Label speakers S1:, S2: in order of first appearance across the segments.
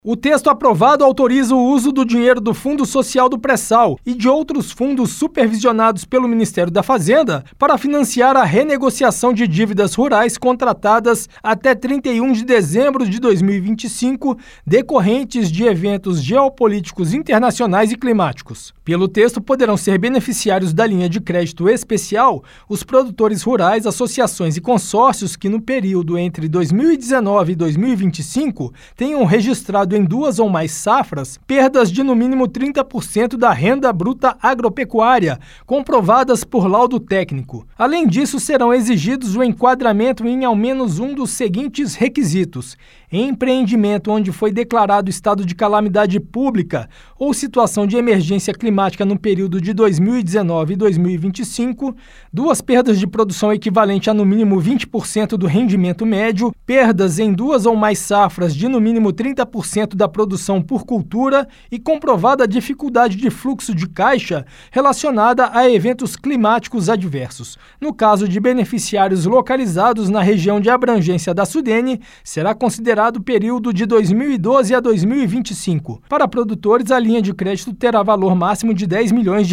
S1: O texto aprovado autoriza o uso do dinheiro do Fundo Social do Pré-Sal e de outros fundos supervisionados pelo Ministério da Fazenda para financiar a renegociação de dívidas rurais contratadas até 31 de dezembro de 2025, decorrentes de eventos geopolíticos internacionais e climáticos. Pelo texto, poderão ser beneficiários da linha de crédito especial os produtores rurais, associações e consórcios que, no período entre 2019 e 2025, tenham registrado em 2 ou mais safras perdas de no mínimo 30% da renda bruta agropecuária, comprovadas por laudo técnico. Além disso, serão exigidos o enquadramento em ao menos um dos seguintes requisitos: empreendimento onde foi declarado estado de calamidade pública ou situação de emergência climática no período de 2019 e 2025, 2 perdas de produção equivalente a no mínimo 20% do rendimento médio, perdas em 2 ou mais safras de no mínimo 30% da produção por cultura e comprovada dificuldade de fluxo de caixa relacionada a eventos climáticos adversos. No caso de beneficiários localizados na região de abrangência da Sudene, será considerado o período de 2012 a 2025. Para produtores, a linha de crédito terá valor máximo de R$10 milhões.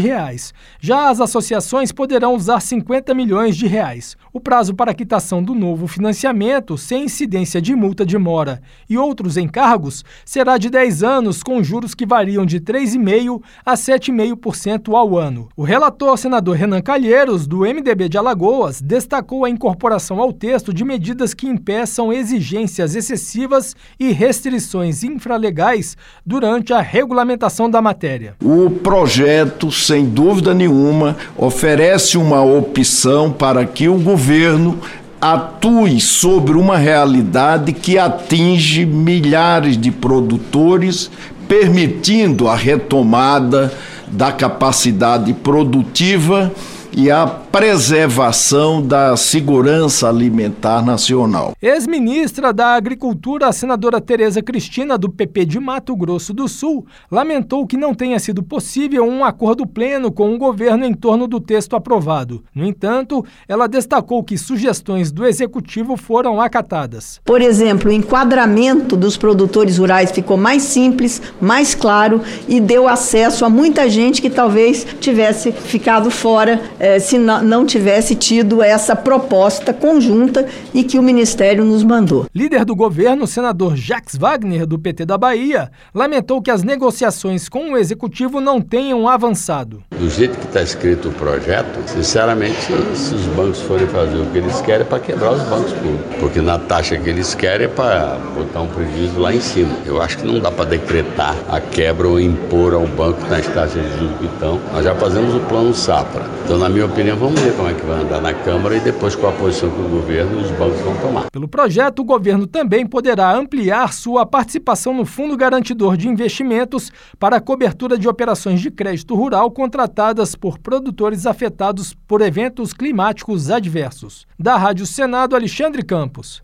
S1: Já as associações poderão usar R$50 milhões. O prazo para quitação do novo financiamento, sem incidência de multa de mora e outros encargos, será de 10 anos, com juros que variam de 3,5% a 7,5% ao ano. O relator, senador Renan Calheiros, do MDB de Alagoas, destacou a incorporação ao texto de medidas que impeçam exigências excessivas e restrições infralegais durante a regulamentação da matéria.
S2: O projeto, sem dúvida nenhuma, oferece uma opção para que o governo atue sobre uma realidade que atinge milhares de produtores, permitindo a retomada da capacidade produtiva e a preservação da segurança alimentar nacional.
S1: Ex-ministra da Agricultura, a senadora Tereza Cristina, do PP de Mato Grosso do Sul, lamentou que não tenha sido possível um acordo pleno com o governo em torno do texto aprovado. No entanto, ela destacou que sugestões do Executivo foram acatadas.
S3: Por exemplo, o enquadramento dos produtores rurais ficou mais simples, mais claro e deu acesso a muita gente que talvez tivesse ficado fora se não tivesse tido essa proposta conjunta e que o Ministério nos mandou.
S1: Líder do governo, o senador Jacques Wagner, do PT da Bahia, lamentou que as negociações com o Executivo não tenham avançado.
S4: Do jeito que está escrito o projeto, sinceramente, se os bancos forem fazer o que eles querem, é para quebrar os bancos públicos. Porque na taxa que eles querem é para botar um prejuízo lá em cima. Eu acho que não dá para decretar a quebra ou impor ao banco nas taxas de juros que estão. Nós já fazemos o plano Safra. Então, na minha opinião, vamos ver como é que vai andar na Câmara e depois qual a posição que o governo e os bancos vão tomar.
S1: Pelo projeto, o governo também poderá ampliar sua participação no Fundo Garantidor de Investimentos para a cobertura de operações de crédito rural contratadas por produtores afetados por eventos climáticos adversos. Da Rádio Senado, Alexandre Campos.